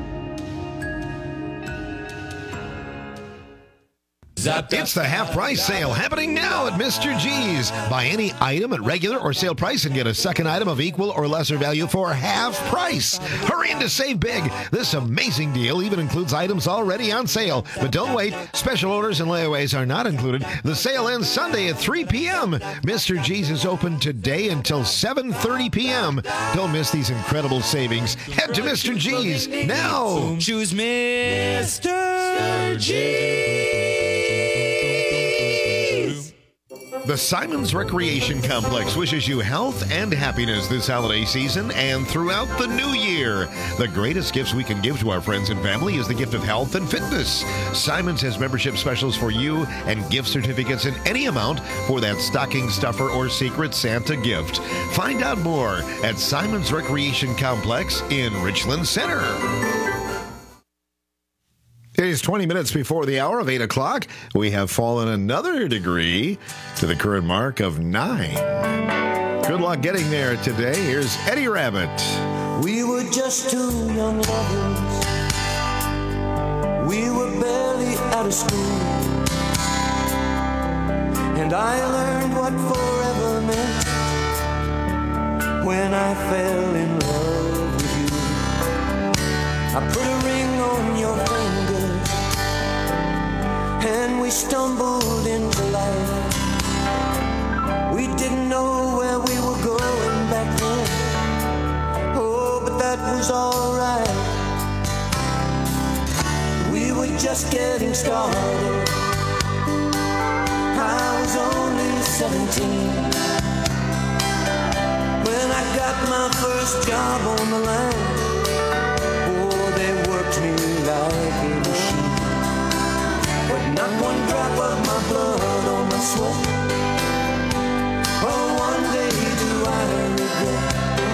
Speaker 2: It's the half price sale happening now at Mr. G's. Buy any item at regular or sale price and get a second item of equal or lesser value for half price. Hurry in to save big. This amazing deal even includes items already on sale. But don't wait. Special orders and layaways are not included. The sale ends Sunday at 3 p.m. Mr. G's is open today until 7:30 p.m. Don't miss these incredible savings. Head to Mr. G's now.
Speaker 1: Choose Mr. G.
Speaker 2: The Simons Recreation Complex wishes you health and happiness this holiday season and throughout the new year. The greatest gifts we can give to our friends and family is the gift of health and fitness. Simons has membership specials for you and gift certificates in any amount for that stocking stuffer or Secret Santa gift. Find out more at Simons Recreation Complex in Richland Center. It is 20 minutes before the hour of 8 o'clock. We have fallen another degree to the current mark of 9. Good luck getting there today. Here's Eddie Rabbit.
Speaker 1: We were just two young lovers. We were barely out of school. And I learned what forever meant when I fell in love with you. I put a ring on your finger and we stumbled into life. We didn't know where we were going back then. Oh, but that was alright. We were just getting started. I was only 17 when I got my first job on the line. Oh, they worked me like a machine. Not one drop of my blood or my sweat. Oh, one day do I regret.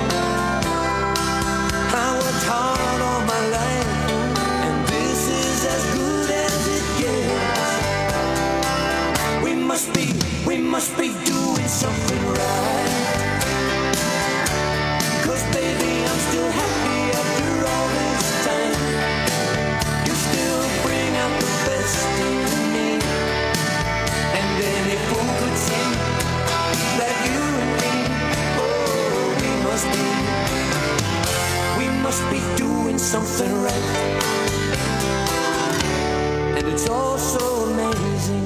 Speaker 1: I worked hard all my life, and this is as good as it gets. We must be doing something right.
Speaker 6: something right. And it's all so amazing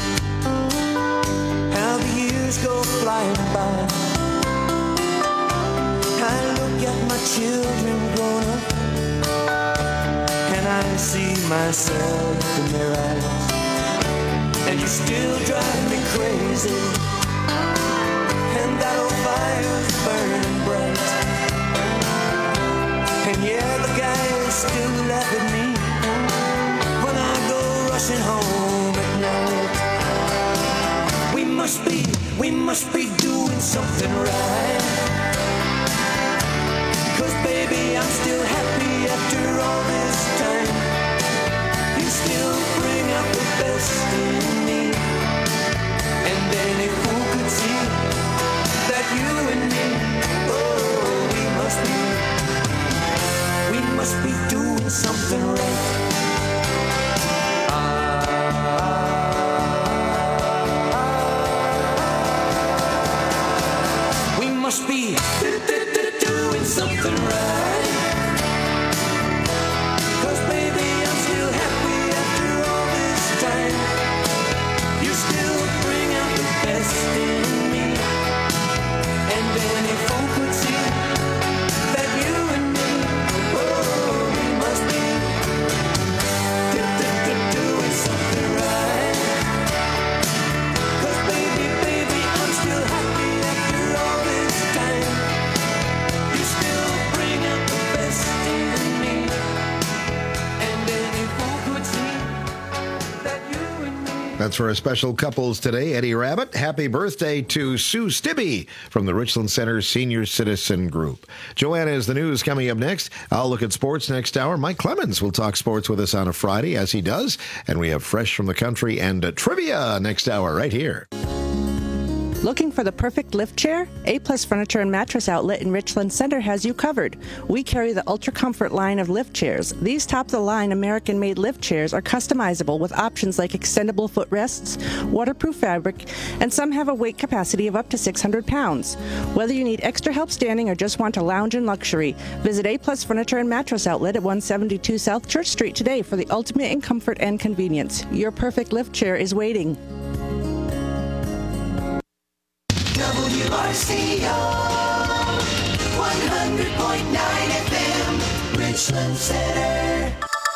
Speaker 6: how the years go flying by. I look at my children grown up, and I see myself in their eyes. And you still drive me crazy, and that old fire's burning bright. And yeah, the guys still laugh at me when I go rushing home at night. We must be doing something right. 'Cause baby, I'm still happy after all this time. You still bring out the best in me. And any fool could see that you and me, oh, we must be doing something right. We must be doing something right. 'Cause baby, I'm still happy after all this time. You still bring out the best in me. And any fool could see that you and me, oh, we must be doing something right. 'Cause baby, I'm still happy after all this time. You still bring out the best in me. And any fool could see that you and me.
Speaker 2: That's for our special couples today. Eddie Rabbit, happy birthday to Sue Stibbe from the Richland Center Senior Citizen Group. Joanna is the news coming up next. I'll look at sports next hour. Mike Clemens will talk sports with us on a Friday, as he does. And we have Fresh from the Country and trivia next hour right here.
Speaker 7: Looking for the perfect lift chair? A-Plus Furniture and Mattress Outlet in Richland Center has you covered. We carry the Ultra Comfort line of lift chairs. These top-of-the-line American-made lift chairs are customizable with options like extendable footrests, waterproof fabric, and some have a weight capacity of up to 600 pounds. Whether you need extra help standing or just want to lounge in luxury, visit A-Plus Furniture and Mattress Outlet at 172 South Church Street today for the ultimate in comfort and convenience. Your perfect lift chair is waiting.
Speaker 6: WRCO 100.9 FM, Richland Center.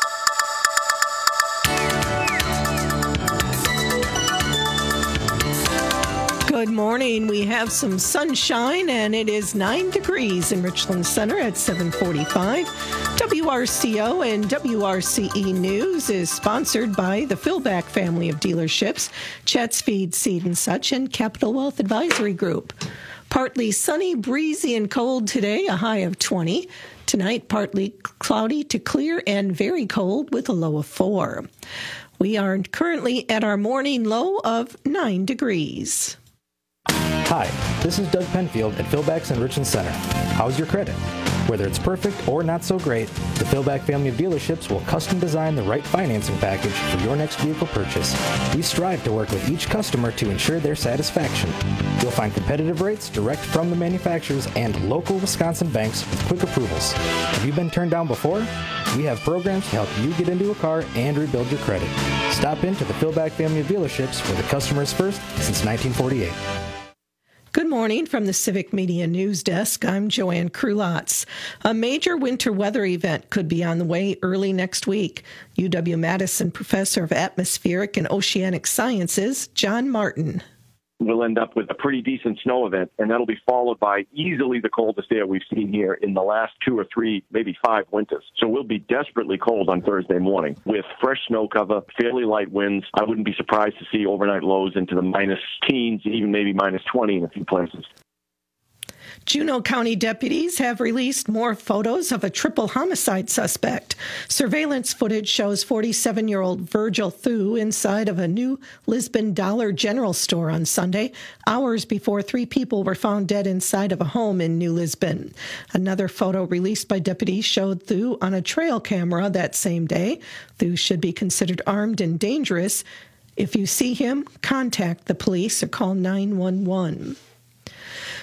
Speaker 8: Good morning. We have some sunshine, and it is 9 degrees in Richland Center at 7:45. WRCO and WRCE News is sponsored by the Philback family of dealerships, Chet's Feed, Seed and Such, and Capital Wealth Advisory Group. Partly sunny, breezy, and cold today, a high of 20. Tonight, partly cloudy to clear and very cold with a low of 4. We are currently at our morning low of 9 degrees.
Speaker 9: Hi, this is Doug Penfield at Philback's in Richland Center. How's your credit? Whether it's perfect or not so great, the Philback family of dealerships will custom design the right financing package for your next vehicle purchase. We strive to work with each customer to ensure their satisfaction. You'll find competitive rates direct from the manufacturers and local Wisconsin banks with quick approvals. Have you been turned down before? We have programs to help you get into a car and rebuild your credit. Stop into the Philback family of dealerships where the customer is first since 1948.
Speaker 8: Good morning from the Civic Media News Desk. I'm Joanne Krulotz. A major winter weather event could be on the way early next week. UW-Madison Professor of Atmospheric and Oceanic Sciences, John Martin.
Speaker 25: We'll end up with a pretty decent snow event, and that'll be followed by easily the coldest air we've seen here in the last 2 or 3, maybe 5 winters. So we'll be desperately cold on Thursday morning with fresh snow cover, fairly light winds. I wouldn't be surprised to see overnight lows into the minus teens, even maybe minus 20 in a few places.
Speaker 8: Juneau County deputies have released more photos of a triple homicide suspect. Surveillance footage shows 47-year-old Virgil Thu inside of a New Lisbon Dollar General store on Sunday, hours before 3 people were found dead inside of a home in New Lisbon. Another photo released by deputies showed Thu on a trail camera that same day. Thu should be considered armed and dangerous. If you see him, contact the police or call 911.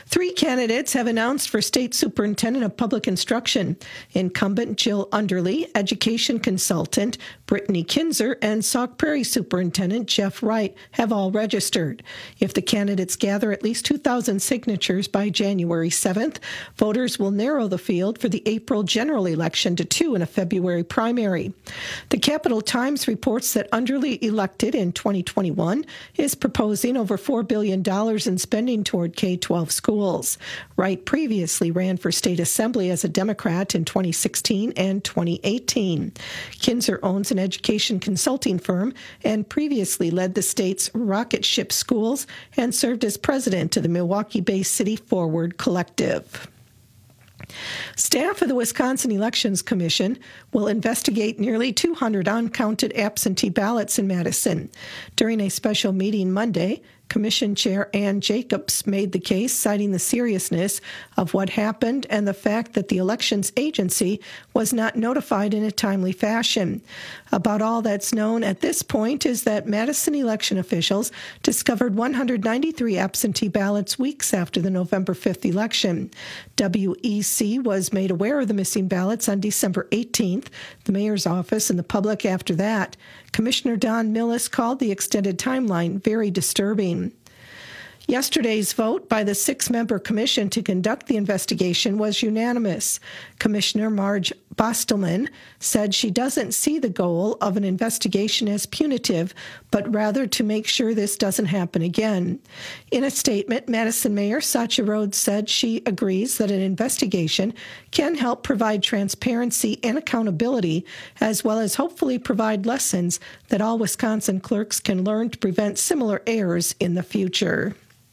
Speaker 8: 3 candidates have announced for state superintendent of public instruction. Incumbent Jill Underly, education consultant Brittany Kinzer, and Sauk Prairie superintendent Jeff Wright have all registered. If the candidates gather at least 2,000 signatures by January 7th, voters will narrow the field for the April general election to 2 in a February primary. The Capital Times reports that Underly, elected in 2021, is proposing over $4 billion in spending toward K-12 schools. Wright previously ran for state assembly as a Democrat in 2016 and 2018. Kinzer owns an education consulting firm and previously led the state's rocket ship schools and served as president of the Milwaukee-based City Forward Collective. Staff of the Wisconsin Elections Commission will investigate nearly 200 uncounted absentee ballots in Madison. During a special meeting Monday, Commission Chair Ann Jacobs made the case, citing the seriousness of what happened and the fact that the elections agency was not notified in a timely fashion. About all that's known at this point is that Madison election officials discovered 193 absentee ballots weeks after the November 5th election. WEC was made aware of the missing ballots on December 18th, the mayor's office and the public after that. Commissioner Don Millis called the extended timeline very disturbing. Yesterday's vote by the 6-member commission to conduct the investigation was unanimous. Commissioner Marge Bostelman said she doesn't see the goal of an investigation as punitive, but rather to make sure this doesn't happen again. In a statement, Madison Mayor Satya Rhodes said she agrees that an investigation can help provide transparency and accountability, as well as hopefully provide lessons that all Wisconsin clerks can learn to prevent similar errors in the future.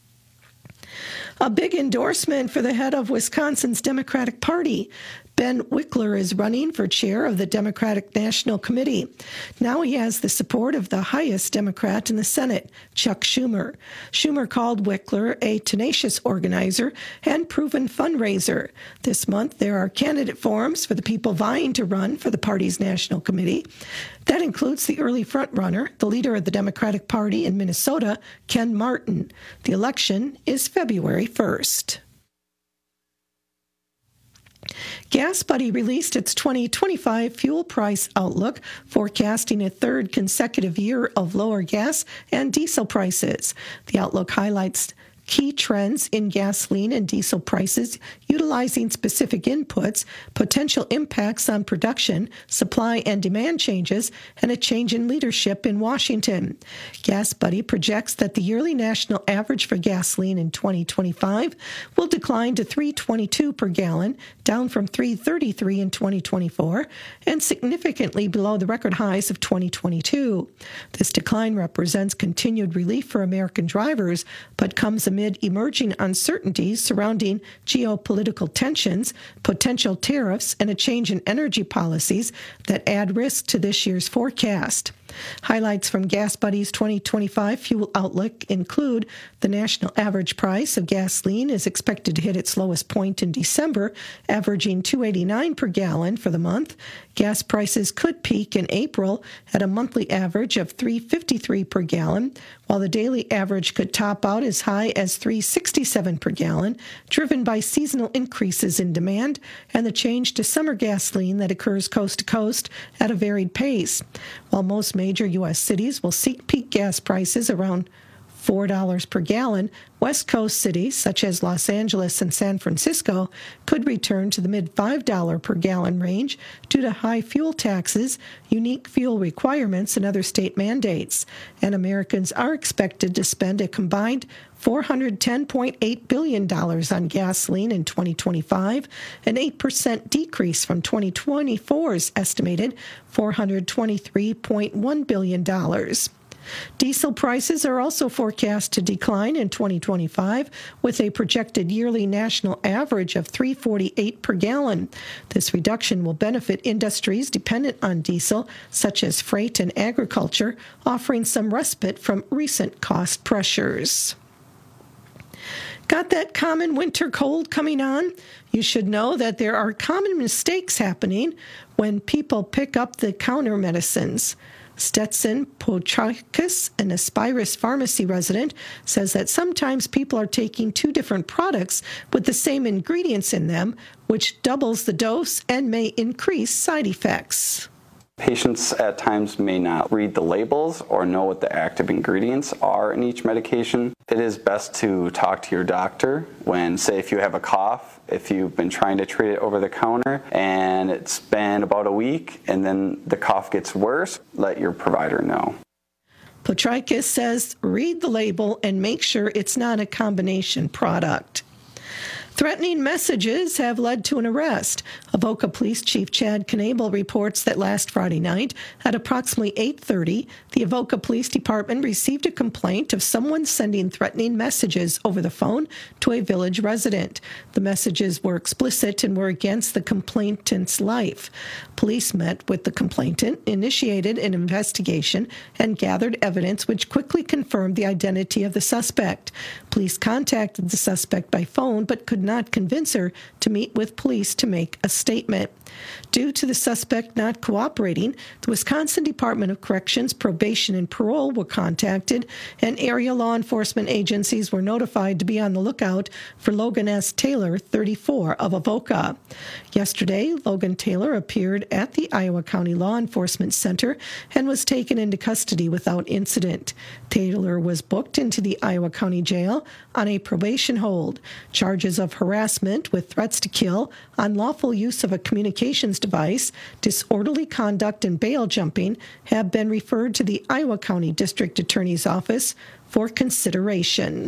Speaker 8: A big endorsement for the head of Wisconsin's Democratic Party. Ben Wickler is running for chair of the Democratic National Committee. Now he has the support of the highest Democrat in the Senate, Chuck Schumer. Schumer called Wickler a tenacious organizer and proven fundraiser. This month, there are candidate forums for the people vying to run for the party's National Committee. That includes the early frontrunner, the leader of the Democratic Party in Minnesota, Ken Martin. The election is February 1st. GasBuddy released its 2025 fuel price outlook, forecasting a third consecutive year of lower gas and diesel prices. The outlook highlights key trends in gasoline and diesel prices, utilizing specific inputs, potential impacts on production, supply and demand changes, and a change in leadership in Washington. GasBuddy projects that the yearly national average for gasoline in 2025 will decline to $3.22 per gallon, down from $3.33 in 2024, and significantly below the record highs of 2022. This decline represents continued relief for American drivers, but comes amid emerging uncertainties surrounding geopolitical tensions, potential tariffs, and a change in energy policies that add risk to this year's forecast. Highlights from GasBuddy's 2025 fuel outlook include the national average price of gasoline is expected to hit its lowest point in December, averaging $2.89 per gallon for the month. Gas prices could peak in April at a monthly average of $3.53 per gallon, while the daily average could top out as high as $3.67 per gallon, driven by seasonal increases in demand and the change to summer gasoline that occurs coast to coast at a varied pace. While most major U.S. cities will seek peak gas prices around $4 per gallon, West Coast cities such as Los Angeles and San Francisco could return to the mid-$5 per gallon range due to high fuel taxes, unique fuel requirements, and other state mandates. And Americans are expected to spend a combined $410.8 billion on gasoline in 2025, an 8% decrease from 2024's estimated $423.1 billion. Diesel prices are also forecast to decline in 2025, with a projected yearly national average of $3.48 per gallon. This reduction will benefit industries dependent on diesel, such as freight and agriculture, offering some respite from recent cost pressures. Got that common winter cold coming on? You should know that there are common mistakes happening when people pick up the counter medicines. Stetson Pochakis, an Aspirus Pharmacy resident, says that sometimes people are taking two different products with the same ingredients in them, which doubles the dose and may increase side effects.
Speaker 10: Patients at times may not read the labels or know what the active ingredients are in each medication. It is best to talk to your doctor when, say, if you have a cough, if you've been trying to treat it over the counter and it's been about a week and then the cough gets worse, let your provider know.
Speaker 8: Potrikis says read the label and make sure it's not a combination product. Threatening messages have led to an arrest. Avoca Police Chief Chad Knable reports that last Friday night at approximately 8:30, the Avoca Police Department received a complaint of someone sending threatening messages over the phone to a village resident. The messages were explicit and were against the complainant's life. Police met with the complainant, initiated an investigation, and gathered evidence which quickly confirmed the identity of the suspect. Police contacted the suspect by phone but could not convince her to meet with police to make a statement. Due to the suspect not cooperating, the Wisconsin Department of Corrections, Probation, and Parole were contacted, and area law enforcement agencies were notified to be on the lookout for Logan S. Taylor, 34, of Avoca. Yesterday, Logan Taylor appeared at the Iowa County Law Enforcement Center and was taken into custody without incident. Taylor was booked into the Iowa County Jail on a probation hold. Charges of harassment with threats to kill, unlawful use of a communications device, disorderly conduct, and bail jumping have been referred to the Iowa County District Attorney's Office for consideration.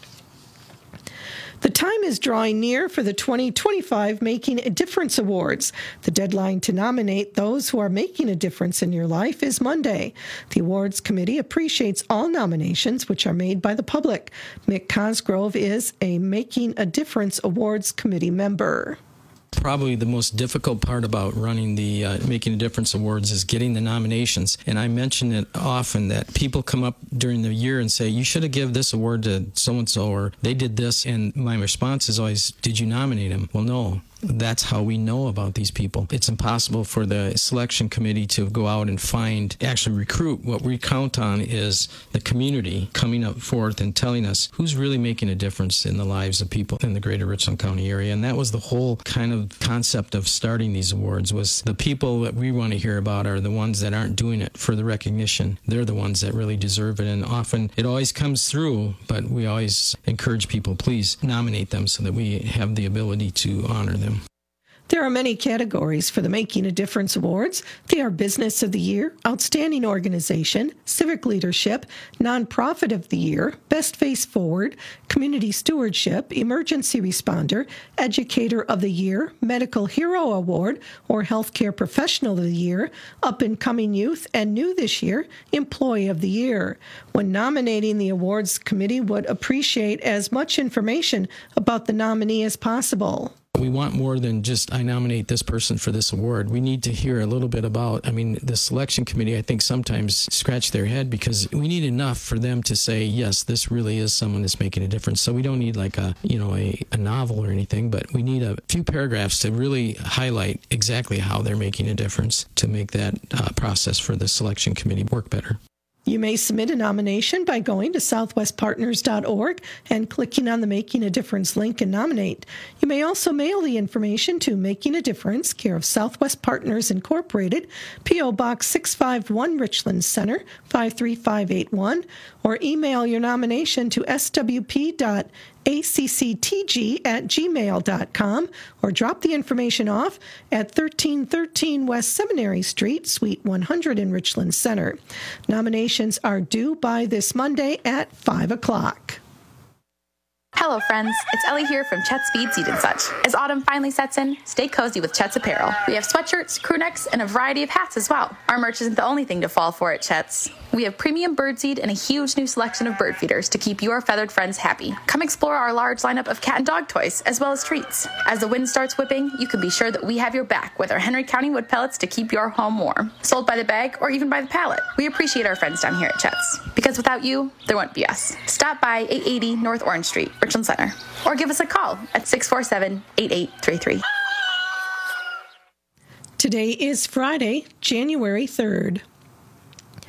Speaker 8: The time is drawing near for the 2025 Making a Difference Awards. The deadline to nominate those who are making a difference in your life is Monday. The awards committee appreciates all nominations which are made by the public. Mick Cosgrove is a Making a Difference Awards committee member.
Speaker 13: Probably the most difficult part about running the Making a Difference Awards is getting the nominations. And I mention it often that people come up during the year and say, you should have given this award to so-and-so, or they did this. And my response is always, did you nominate him? Well, no. That's how we know about these people. It's impossible for the selection committee to go out and actually recruit. What we count on is the community coming up forth and telling us who's really making a difference in the lives of people in the greater Richland County area. And that was the whole kind of concept of starting these awards, was the people that we want to hear about are the ones that aren't doing it for the recognition. They're the ones that really deserve it. And often it always comes through, but we always encourage people, please nominate them so that we have the ability to honor them.
Speaker 8: There are many categories for the Making a Difference Awards. They are Business of the Year, Outstanding Organization, Civic Leadership, Nonprofit of the Year, Best Face Forward, Community Stewardship, Emergency Responder, Educator of the Year, Medical Hero Award, or Healthcare Professional of the Year, Up and Coming Youth, and new this year, Employee of the Year. When nominating, the awards committee would appreciate as much information about the nominee as possible.
Speaker 13: We want more than just, I nominate this person for this award. We need to hear a little bit about, the selection committee, I think sometimes scratch their head because we need enough for them to say, yes, this really is someone that's making a difference. So we don't need like a novel or anything, but we need a few paragraphs to really highlight exactly how they're making a difference to make that process for the selection committee work better.
Speaker 8: You may submit a nomination by going to southwestpartners.org and clicking on the Making a Difference link and nominate. You may also mail the information to Making a Difference, care of Southwest Partners Incorporated, P.O. Box 651, Richland Center, 53581, or email your nomination to swp.acctg@gmail.com, or drop the information off at 1313 West Seminary Street, Suite 100 in Richland Center. Nominations are due by this Monday at 5 o'clock.
Speaker 14: Hello, friends. It's Ellie here from Chet's Feed Seed and Such. As autumn finally sets in, stay cozy with Chet's apparel. We have sweatshirts, crew necks, and a variety of hats as well. Our merch isn't the only thing to fall for at Chet's. We have premium birdseed and a huge new selection of bird feeders to keep your feathered friends happy. Come explore our large lineup of cat and dog toys, as well as treats. As the wind starts whipping, you can be sure that we have your back with our Henry County wood pellets to keep your home warm. Sold by the bag or even by the pallet. We appreciate our friends down here at Chet's, because without you, there wouldn't be us. Stop by 880 North Orange Street, Richland Center, or give us a call at 647-8833.
Speaker 8: Today is Friday, January 3rd.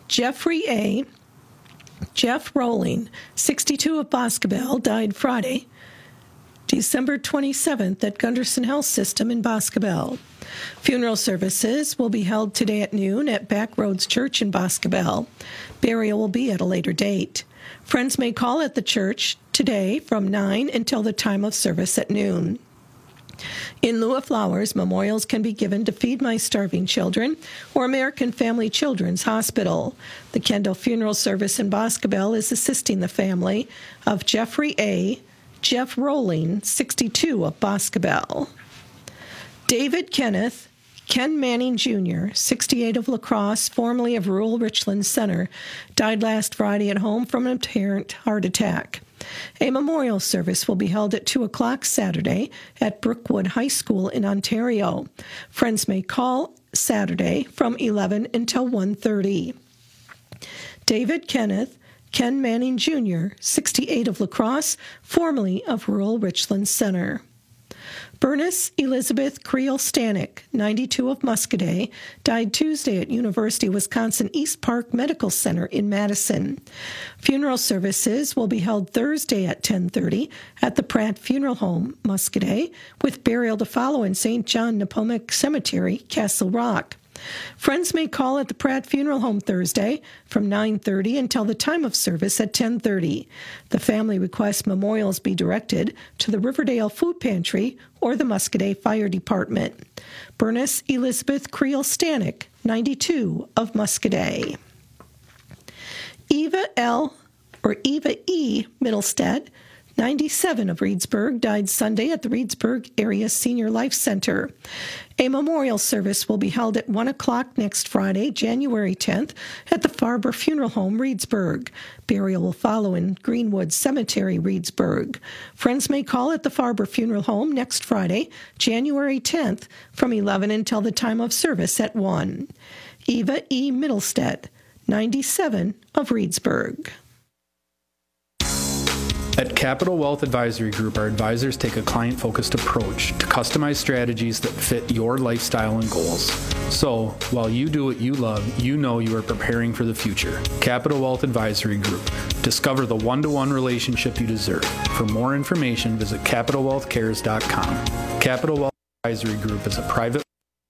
Speaker 8: Jeffrey A. Jeff Rowling, 62 of Boscobel, died Friday, December 27th at Gunderson Health System in Boscobel. Funeral services will be held today at noon at Backroads Church in Boscobel. Burial will be at a later date. Friends may call at the church today from 9 until the time of service at noon. In lieu of flowers, memorials can be given to Feed My Starving Children or American Family Children's Hospital. The Kendall Funeral Service in Boscobel is assisting the family of Jeffrey A. Jeff Rowling, 62 of Boscobel. David Kenneth Ken Manning Jr., 68 of La Crosse, formerly of rural Richland Center, died last Friday at home from an apparent heart attack. A memorial service will be held at 2 o'clock Saturday at Brookwood High School in Ontario. Friends may call Saturday from 11 until 1:30. David Kenneth Ken Manning Jr., 68 of La Crosse, formerly of rural Richland Center. Bernice Elizabeth Creel Stanek, 92 of Muscoda, died Tuesday at University of Wisconsin East Park Medical Center in Madison. Funeral services will be held Thursday at 10:30 at the Pratt Funeral Home, Muscoda, with burial to follow in St. John Nepomuk Cemetery, Castle Rock. Friends may call at the Pratt Funeral Home Thursday from 9:30 until the time of service at 10:30. The family requests memorials be directed to the Riverdale Food Pantry or the Muscoda Fire Department. Bernice Elizabeth Creel Stanek, 92 of Muscoda. Eva E. Middlestead, 97 of Reedsburg, died Sunday at the Reedsburg Area Senior Life Center. A memorial service will be held at 1 o'clock next Friday, January 10th, at the Farber Funeral Home, Reedsburg. Burial will follow in Greenwood Cemetery, Reedsburg. Friends may call at the Farber Funeral Home next Friday, January 10th, from 11 until the time of service at 1. Eva E. Middlestead, 97 of Reedsburg.
Speaker 15: At Capital Wealth Advisory Group, our advisors take a client-focused approach to customize strategies that fit your lifestyle and goals. So, while you do what you love, you know you are preparing for the future. Capital Wealth Advisory Group. Discover the one-to-one relationship you deserve. For more information, visit CapitalWealthCares.com. Capital Wealth Advisory Group is a private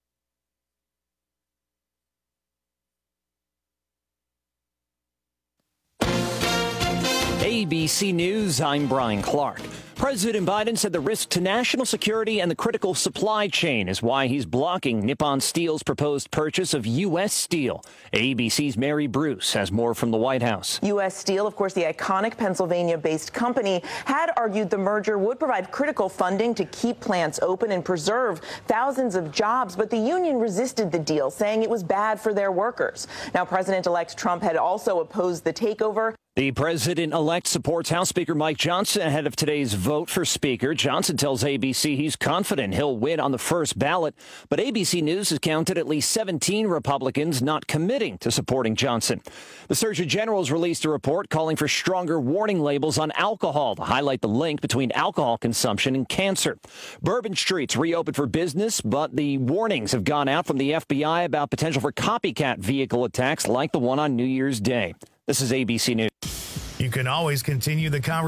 Speaker 16: ABC News, I'm Brian Clark. President Biden said the risk to national security and the critical supply chain is why he's blocking Nippon Steel's proposed purchase of U.S. Steel. ABC's Mary Bruce has more from the White House.
Speaker 17: U.S. Steel, of course, the iconic Pennsylvania-based company, had argued the merger would provide critical funding to keep plants open and preserve thousands of jobs, but the union resisted the deal, saying it was bad for their workers. Now, President-elect Trump had also opposed the takeover.
Speaker 16: The president-elect supports House Speaker Mike Johnson ahead of today's vote for Speaker. Johnson tells ABC he's confident he'll win on the first ballot, but ABC News has counted at least 17 Republicans not committing to supporting Johnson. The Surgeon General has released a report calling for stronger warning labels on alcohol to highlight the link between alcohol consumption and cancer. Bourbon Street's reopened for business, but the warnings have gone out from the FBI about potential for copycat vehicle attacks like the one on New Year's Day. This is ABC News.
Speaker 18: You can always continue the conversation